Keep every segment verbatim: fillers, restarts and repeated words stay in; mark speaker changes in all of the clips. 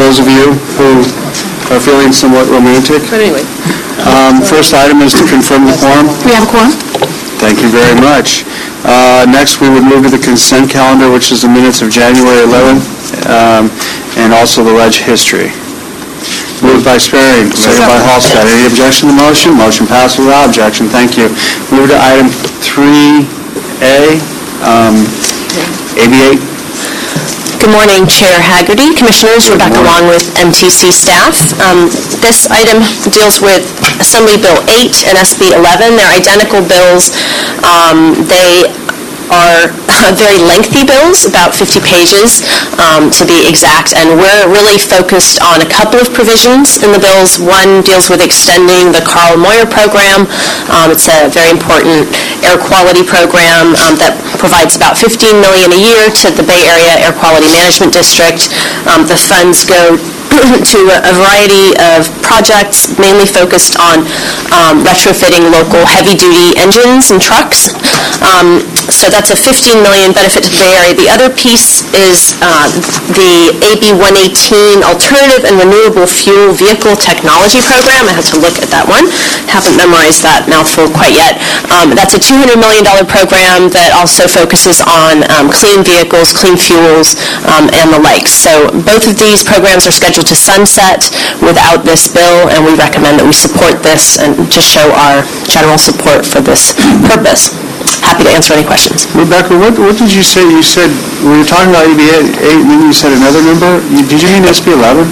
Speaker 1: those of you who are feeling somewhat romantic.
Speaker 2: But anyway.
Speaker 1: Um, first item is to confirm the quorum.
Speaker 2: We have a quorum.
Speaker 1: Thank you very much. Uh, next, we would move to the consent calendar, which is the minutes of January eleventh, um, and also the ledge history. Moved by Sparing, second by Hallstead. Any objection to the motion? Motion passed without objection. Thank you. Move to item three A, um, A B eight.
Speaker 3: Good morning, Chair Haggerty, Commissioners, Rebecca Long with M T C staff. Um, this item deals with Assembly Bill eight and S B eleven. They're identical bills. Um, they are very lengthy bills, about fifty pages um, to be exact, and we're really focused on a couple of provisions in the bills. One deals with extending the Carl Moyer program. Um, it's a very important air quality program um, that provides about fifteen million dollars a year to the Bay Area Air Quality Management District. Um, the funds go to a variety of projects, mainly focused on um, retrofitting local heavy-duty engines and trucks. Um, so that's a fifteen million dollars benefit to the Bay Area. The other piece is uh, the A B one eighteen Alternative and Renewable Fuel Vehicle Technology Program. I had to look at that one. Haven't memorized that mouthful quite yet. Um, that's a two hundred million dollars program that also focuses on um, clean vehicles, clean fuels, um, and the like. So both of these programs are scheduled to sunset without this bill, and we recommend that we support this and just show our general support for this purpose. Happy to answer any questions.
Speaker 1: Rebecca, what, what did you say? You said, we were talking about A B eight, and then you said another number? You, did you mean S B eleven?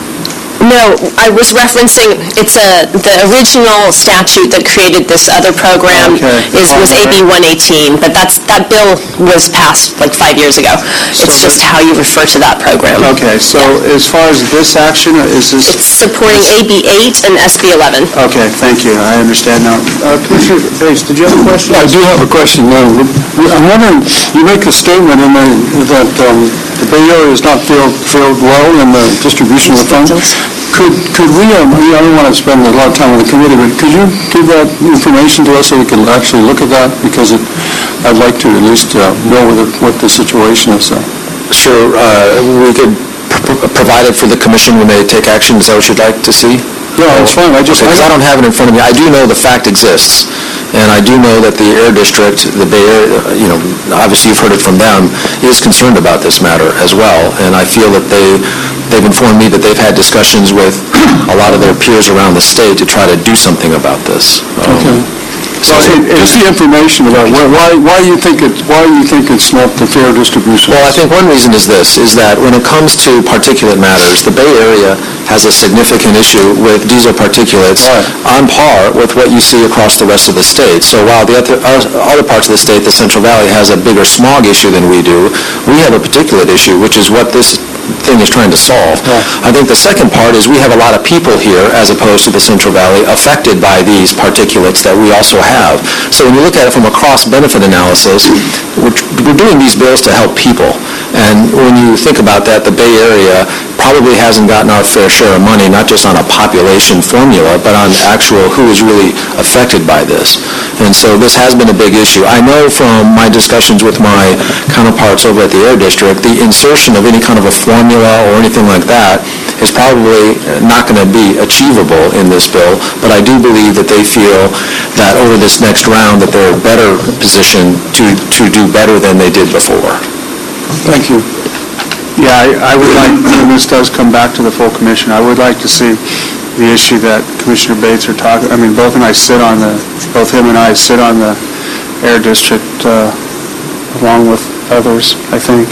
Speaker 3: No, I was referencing, it's a, the original statute that created this other program
Speaker 1: okay.
Speaker 3: is was A B one eighteen, but that's that bill was passed like five years ago.
Speaker 1: So
Speaker 3: it's just how you refer to that program.
Speaker 1: Okay, so yeah. As far as this action, is this...
Speaker 3: It's supporting A B eight and S B eleven.
Speaker 1: Okay, thank you. I understand now. Uh, Commissioner Bates, did you have a question?
Speaker 4: I do have a question now. I'm wondering, you make a statement in there that um, the Bay Area is not filled, filled well in the distribution of funds. Could could we, um, I don't want to spend a lot of time on the committee, but could you give that information to us so we can actually look at that? Because it, I'd like to at least uh, know what the, what the situation is. Uh.
Speaker 5: Sure. Uh, we could pr provide it for the commission when they take action. Is that what you'd like to see?
Speaker 4: Yeah, that's fine. I just
Speaker 5: okay, I, I don't have it in front of me. I do know the fact exists, and I do know that the Air District, the Bay Area, you know, obviously you've heard it from them, is concerned about this matter as well. And I feel that they, they've informed me that they've had discussions with a lot of their peers around the state to try to do something about this. Um,
Speaker 4: okay. So it, just the information about why, why why you think it why you think it's not the fair distribution.
Speaker 5: Well, I think one reason is this: is that when it comes to particulate matters, the Bay Area has a significant issue with diesel particulates right. on par with what you see across the rest of the state. So while the other, other parts of the state, the Central Valley, has a bigger smog issue than we do, we have a particulate issue, which is what this thing is trying to solve. Yeah. I think the second part is we have a lot of people here, as opposed to the Central Valley, affected by these particulates that we also have. So when you look at it from a cost-benefit analysis, we're, we're doing these bills to help people. And when you think about that, the Bay Area probably hasn't gotten our fair share of money, not just on a population formula, but on actual who is really affected by this. And so this has been a big issue. I know from my discussions with my counterparts over at the Air District, the insertion of any kind of a formula or anything like that is probably not going to be achievable in this bill, but I do believe that they feel that over this next round that they're better positioned to, to do better than they did before.
Speaker 1: Thank you. Yeah, I, I would like, when this does come back to the full commission, I would like to see the issue that Commissioner Bates are talking, I mean, both and I sit on the, both him and I sit on the Air District uh, along with others, I think.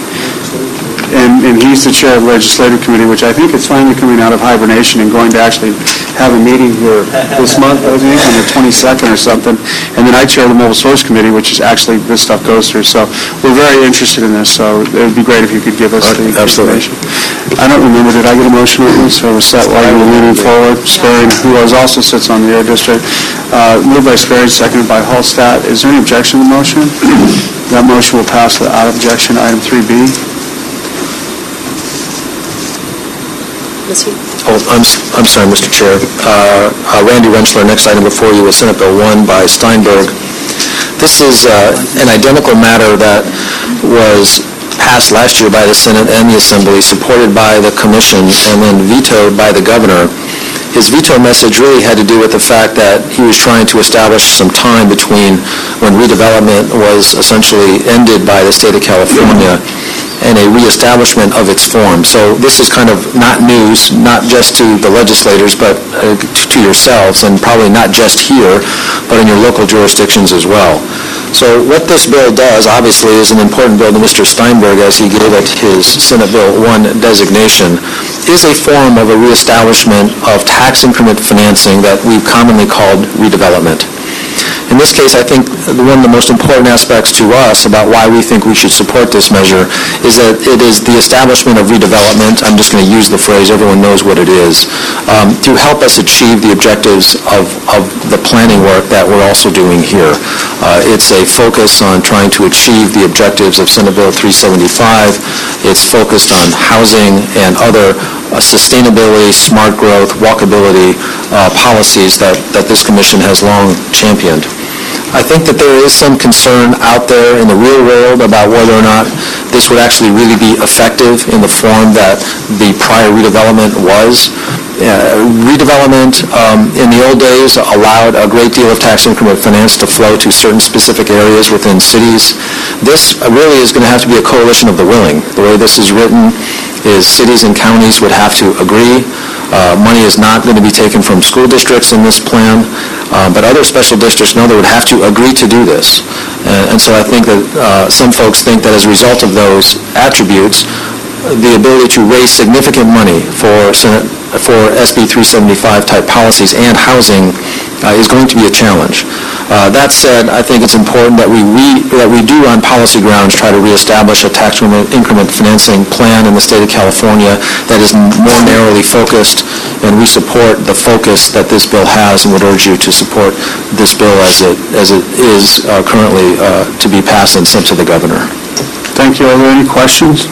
Speaker 1: And, and he's the chair of the Legislative Committee, which I think is finally coming out of hibernation and going to actually have a meeting here this month, I think, on the twenty-second or something. And then I chair the Mobile Source Committee, which is actually this stuff goes through. So we're very interested in this. So it would be great if you could give us the
Speaker 5: Absolutely.
Speaker 1: information. I don't remember. Did I get a motion on this? Or was that while you were moving forward? Sparing, who also sits on the Air District. Uh, moved by Sparing, seconded by Hallstatt. Is there any objection to the motion? That motion will pass without objection. Item three B.
Speaker 5: Oh, I'm, I'm sorry, Mister Chair. Uh, uh, Randy Rentschler, next item before you is Senate Bill one by Steinberg. This is uh, an identical matter that was passed last year by the Senate and the Assembly, supported by the Commission, and then vetoed by the Governor. His veto message really had to do with the fact that he was trying to establish some time between when redevelopment was essentially ended by the state of California and a reestablishment of its form. So this is kind of not news, not just to the legislators, but uh, to yourselves, and probably not just here, but in your local jurisdictions as well. So what this bill does, obviously, is an important bill to Mister Steinberg, as he gave it his Senate Bill one designation, is a form of a reestablishment of tax increment financing that we've commonly called redevelopment. In this case, I think one of the most important aspects to us about why we think we should support this measure is that it is the establishment of redevelopment, I'm just going to use the phrase, everyone knows what it is, um, to help us achieve the objectives of, of the planning work that we're also doing here. Uh, it's a focus on trying to achieve the objectives of Senate Bill three seventy-five. It's focused on housing and other uh, sustainability, smart growth, walkability uh, policies that, that this commission has long championed. I think that there is some concern out there in the real world about whether or not this would actually really be effective in the form that the prior redevelopment was. Uh, redevelopment um, in the old days allowed a great deal of tax increment finance to flow to certain specific areas within cities. This really is going to have to be a coalition of the willing. The way this is written is cities and counties would have to agree. Uh, money is not going to be taken from school districts in this plan, uh, but other special districts and other would have to agree to do this. And, and so I think that uh, some folks think that as a result of those attributes, the ability to raise significant money for Senate, for S B three seventy-five type policies and housing uh, is going to be a challenge. Uh, that said, I think it's important that we re, that we do on policy grounds try to reestablish a tax increment financing plan in the state of California that is more narrowly focused, and we support the focus that this bill has and would urge you to support this bill as it as it is uh, currently uh, to be passed and sent to the governor.
Speaker 1: Thank you. Are there any questions?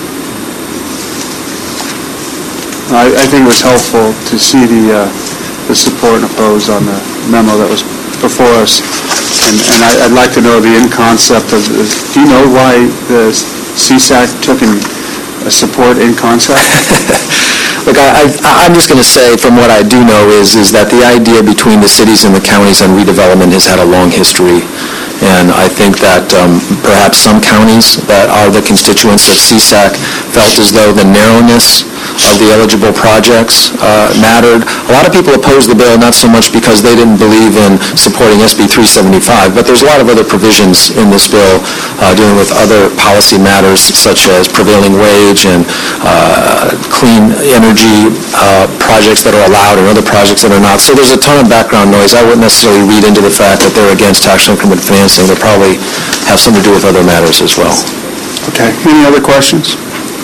Speaker 1: I, I think it was helpful to see the, uh, the support and oppose on the memo that was before us. And, and I, I'd like to know the in concept of, do you know why the C SAC took in uh, support in concept?
Speaker 5: Look, I, I, I'm just going to say, from what I do know, is, is that the idea between the cities and the counties on redevelopment has had a long history. And I think that um, perhaps some counties that are the constituents of C SAC felt as though the narrowness of the eligible projects uh, mattered. A lot of people opposed the bill, not so much because they didn't believe in supporting S B three seventy-five, but there's a lot of other provisions in this bill uh, dealing with other policy matters such as prevailing wage and uh, clean energy uh, projects that are allowed and other projects that are not. So there's a ton of background noise. I wouldn't necessarily read into the fact that they're against tax increment financing. They probably have something to do with other matters as well.
Speaker 1: Okay. Any other questions?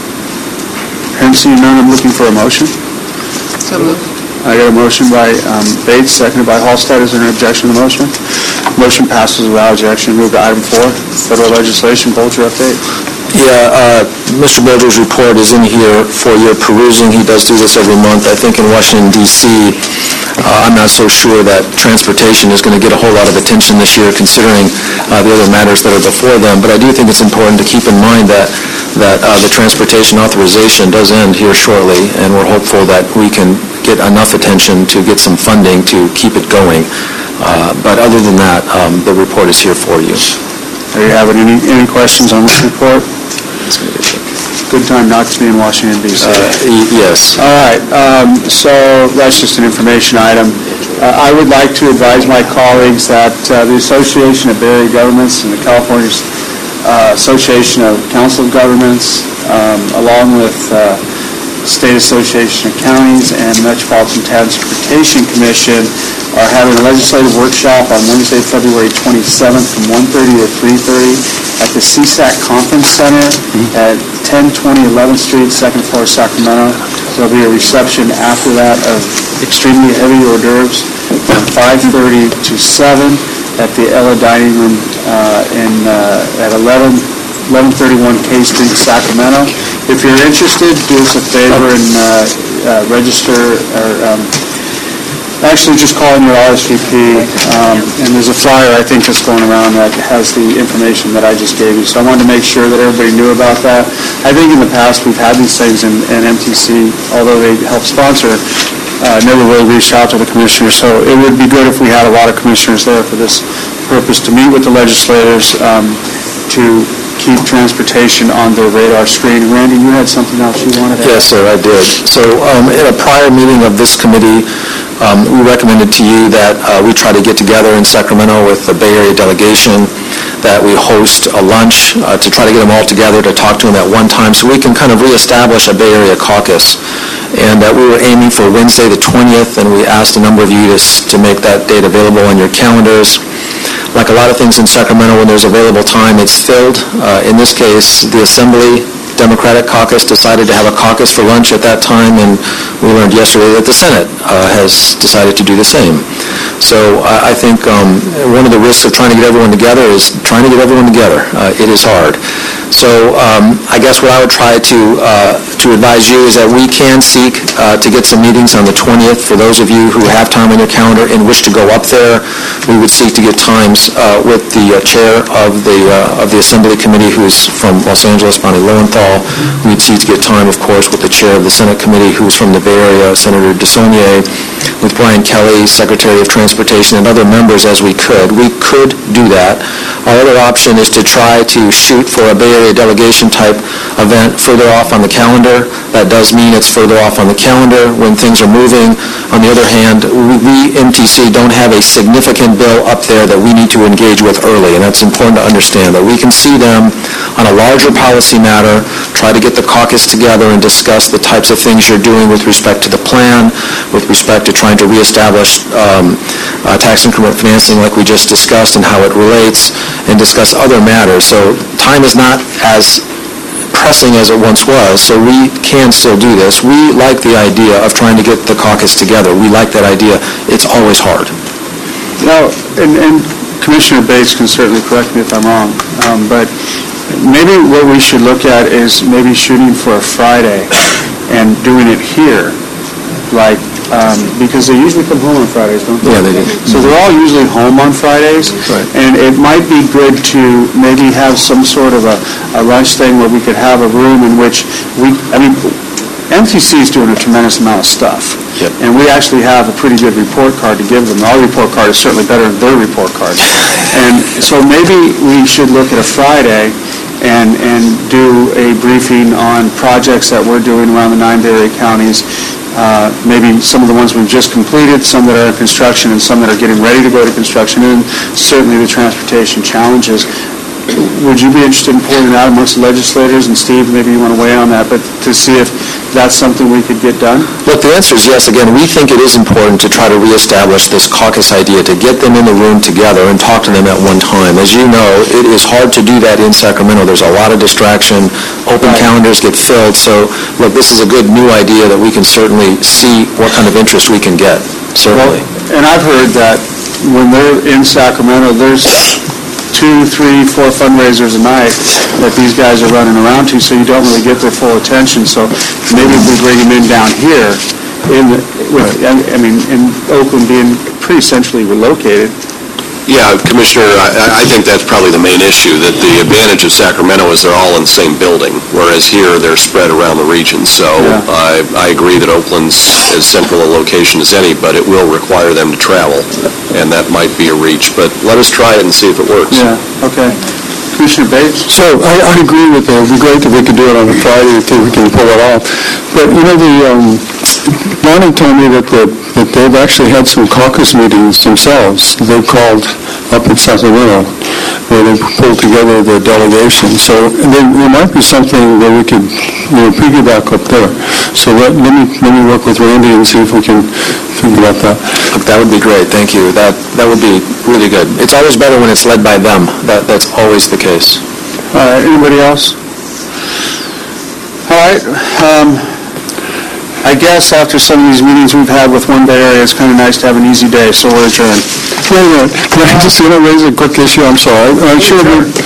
Speaker 1: And seeing none, I'm looking for a motion.
Speaker 2: So moved.
Speaker 1: I got a motion by um, Bates, seconded by Halstead. Is there an objection to the motion? Motion passes without objection. Move to item four, federal legislation, Bolger update.
Speaker 5: Yeah, uh, Mister Bolger's report is in here for your perusing. He does do this every month. I think in Washington, D C, uh, I'm not so sure that transportation is going to get a whole lot of attention this year, considering uh, the other matters that are before them. But I do think it's important to keep in mind that that uh, the transportation authorization does end here shortly, and we're hopeful that we can get enough attention to get some funding to keep it going. Uh, but other than that, um, the report is here for you.
Speaker 1: Are you having any, any questions on this report? Good time not to be in Washington, D C.
Speaker 5: Uh, y- yes.
Speaker 1: All right, um, so that's just an information item. Uh, I would like to advise my colleagues that uh, the Association of Bay Area Governments and the California uh, Association of Council of Governments, um, along with uh, State Association of Counties and Metropolitan Transportation Commission, are having a legislative workshop on Wednesday, February twenty-seventh from one thirty to three thirty at the C SAC Conference Center at ten twenty eleventh Street, second floor, Sacramento. There'll be a reception after that of extremely heavy hors d'oeuvres from five thirty to seven at the Ella Dining Room uh, in uh, at eleven thirty-one K Street, Sacramento. If you're interested, do us a favor and uh, uh, register or um, Actually, just calling your R S V P, um, and there's a flyer, I think, that's going around that has the information that I just gave you. So I wanted to make sure that everybody knew about that. I think in the past, we've had these things, and and M T C, although they help sponsor, uh, never really reached out to the commissioners. So it would be good if we had a lot of commissioners there for this purpose, to meet with the legislators, um, to keep transportation on their radar screen. Randy, you had something else you wanted to add?
Speaker 5: Yes, sir, I did. So um, in a prior meeting of this committee, um, we recommended to you that uh, we try to get together in Sacramento with the Bay Area delegation, that we host a lunch uh, to try to get them all together to talk to them at one time so we can kind of reestablish a Bay Area caucus. And that we were aiming for Wednesday the twentieth, and we asked a number of you to, s- to make that date available on your calendars. Like a lot of things in Sacramento, when there's available time, it's filled. Uh, in this case, the Assembly Democratic Caucus decided to have a caucus for lunch at that time, and we learned yesterday that the Senate uh, has decided to do the same. So I I think um, one of the risks of trying to get everyone together is trying to get everyone together. Uh, It is hard. So um, I guess what I would try to uh, to advise you is that we can seek uh, to get some meetings on the twentieth. For those of you who have time on your calendar and wish to go up there, we would seek to get times uh, with the uh, chair of the uh, of the Assembly Committee, who's from Los Angeles, Bonnie Lowenthal. We'd seek to get time, of course, with the chair of the Senate Committee, who's from the Bay Area, Senator DeSaulnier, with Brian Kelly, Secretary of Transportation, and other members as we could. We could do that. Our other option is to try to shoot for a Bay Area delegation type event further off on the calendar. That does mean it's further off on the calendar when things are moving. On the other hand, we, we, M T C, don't have a significant bill up there that we need to engage with early, and that's important to understand, that we can see them on a larger policy matter, try to get the caucus together and discuss the types of things you're doing with respect to the plan, with respect to trying to reestablish um, uh, tax increment financing like we just discussed and how it relates, and discuss other matters. So time is not as pressing as it once was, so we can still do this. We like the idea of trying to get the caucus together. We like that idea. It's always hard.
Speaker 1: Now, and, and Commissioner Bates can certainly correct me if I'm wrong, um, but maybe what we should look at is maybe shooting for a Friday and doing it here, like, um, because they usually come home on Fridays, don't they?
Speaker 5: Yeah, they do.
Speaker 1: So they're all usually home on Fridays.
Speaker 5: Right.
Speaker 1: And it might be good to maybe have some sort of a, a lunch thing where we could have a room in which we, I mean, M T C is doing a tremendous amount of stuff.
Speaker 5: Yep.
Speaker 1: And we actually have a pretty good report card to give them. Our report card is certainly better than their report card. And so maybe we should look at a Friday and, and do a briefing on projects that we're doing around the nine Bay Area counties, uh, maybe some of the ones we've just completed, some that are in construction, and some that are getting ready to go to construction, and certainly the transportation challenges. Would you be interested in pulling it out amongst the legislators? And Steve, maybe you want to weigh on that, but to see if that's something we could get done?
Speaker 5: Look, the answer is yes. Again, we think it is important to try to reestablish this caucus idea, to get them in the room together and talk to them at one time. As you know, it is hard to do that in Sacramento. There's a lot of distraction. Open
Speaker 1: Right.
Speaker 5: calendars get filled. So, look, this is a good new idea that we can certainly see what kind of interest we can get, certainly.
Speaker 1: Well, and I've heard that when they're in Sacramento, there's two, three, four fundraisers a night that these guys are running around to, so you don't really get their full attention. So maybe if we bring them in down here, in, the- with, I mean, in Oakland being pretty centrally relocated.
Speaker 2: Yeah, Commissioner, I I think that's probably the main issue, that the advantage of Sacramento is they're all in the same building, whereas here they're spread around the region. So
Speaker 1: Yeah.
Speaker 2: I I agree that Oakland's as central a location as any, but it will require them to travel, and that might be a reach. But let us try it and see if it works.
Speaker 1: Yeah, okay. Commissioner Bates?
Speaker 4: So I, I agree with that. It would be great if we could do it on a Friday if we can pull it off. But, you know, the, um, Bonnie told me that, the, that they've actually had some caucus meetings themselves. They've called up in Sacramento, where they pulled together the delegation. So there, there might be something that we could, you know, piggyback up there. So let, let me, let me work with Randy and see if we can figure out that.
Speaker 5: Look, that would be great. Thank you. That that would be really good. It's always better when it's led by them. That That's always the case.
Speaker 1: All right, anybody else? All right, um, I guess after some of these meetings we've had with one Bay Area, it's kind of nice to have an easy day, so we're adjourned.
Speaker 4: Wait a minute, can I just, you know, raise a quick issue? I'm sorry. I'm sure we,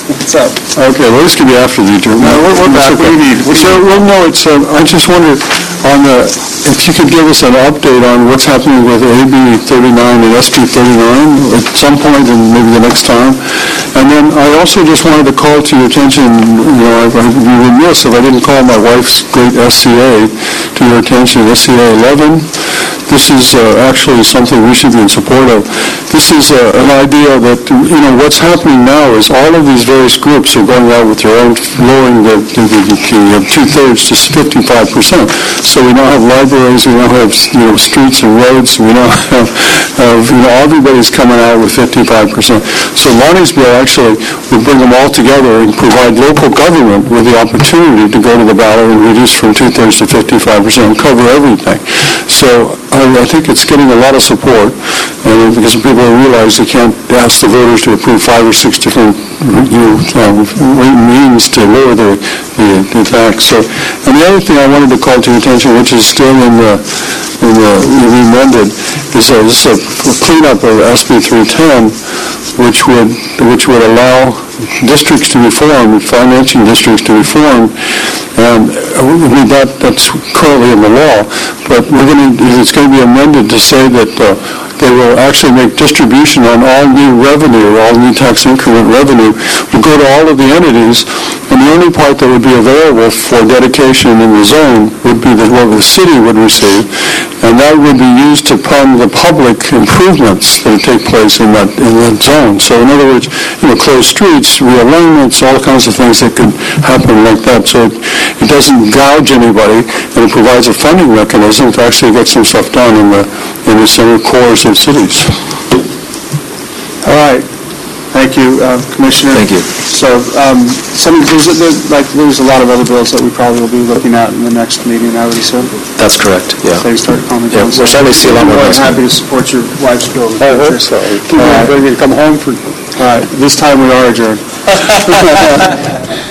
Speaker 1: What's up?
Speaker 4: Okay, well, this could be after the adjournment.
Speaker 1: No, we're- we're back. What do you need? What do you
Speaker 4: So, well, no, it's, uh, I just wondered, on the, if you could give us an update on what's happening with A B thirty-nine and S B thirty-nine at some point and maybe the next time. And then I also just wanted to call to your attention, you know, I would be remiss if I didn't call my wife's great S C A to your attention, S C A eleven. This is uh, actually something we should be in support of. This is uh, an idea that, you know, what's happening now is all of these various groups are going out with their own, lowering the, the, the, the two-thirds to fifty-five percent. So we now have libraries, we now have, you know, streets and roads, we now have, uh, you know, everybody's coming out with fifty-five percent. So Lonnie's bill actually would bring them all together and provide local government with the opportunity to go to the ballot and reduce from two-thirds to fifty-five percent and cover everything. So I, I think it's getting a lot of support, and because people realize they can't ask the voters to approve five or six different, you know, um, means to lower the, the, the tax. So, and the other thing I wanted to call to your attention, which is still in the, in the amended, is a, is a cleanup of S B three ten, which would, which would allow districts to be formed, financing districts to be formed, and I mean, that, that's currently in the law, but we're going to, it's going to be amended to say that uh, they will actually make distribution on all new revenue, all new tax increment revenue, will go to all of the entities, and the only part that would be available for dedication in the zone would be the, what the city would receive, and that would be used to fund the public improvements that take place in that, in that zone. So in other words, you know, closed streets, realignments, all kinds of things that could happen like that. So it, it doesn't gouge anybody, and it provides a funding mechanism to actually get some stuff done in the, in the center cores of cities.
Speaker 1: All right. Thank you, uh, Commissioner.
Speaker 5: Thank you.
Speaker 1: So, um, some, there's, there's, like, there's a lot of other bills that we probably will be looking at in the next meeting, I would assume.
Speaker 5: That's correct, yeah.
Speaker 1: Things start calming
Speaker 5: Yeah,
Speaker 1: down.
Speaker 5: we'll certainly see a lot more
Speaker 1: I'm
Speaker 5: next
Speaker 1: happy to support your wife's bill.
Speaker 4: I hope so.
Speaker 1: All right.
Speaker 4: Ready to come home for...
Speaker 1: All right, this time we are adjourned.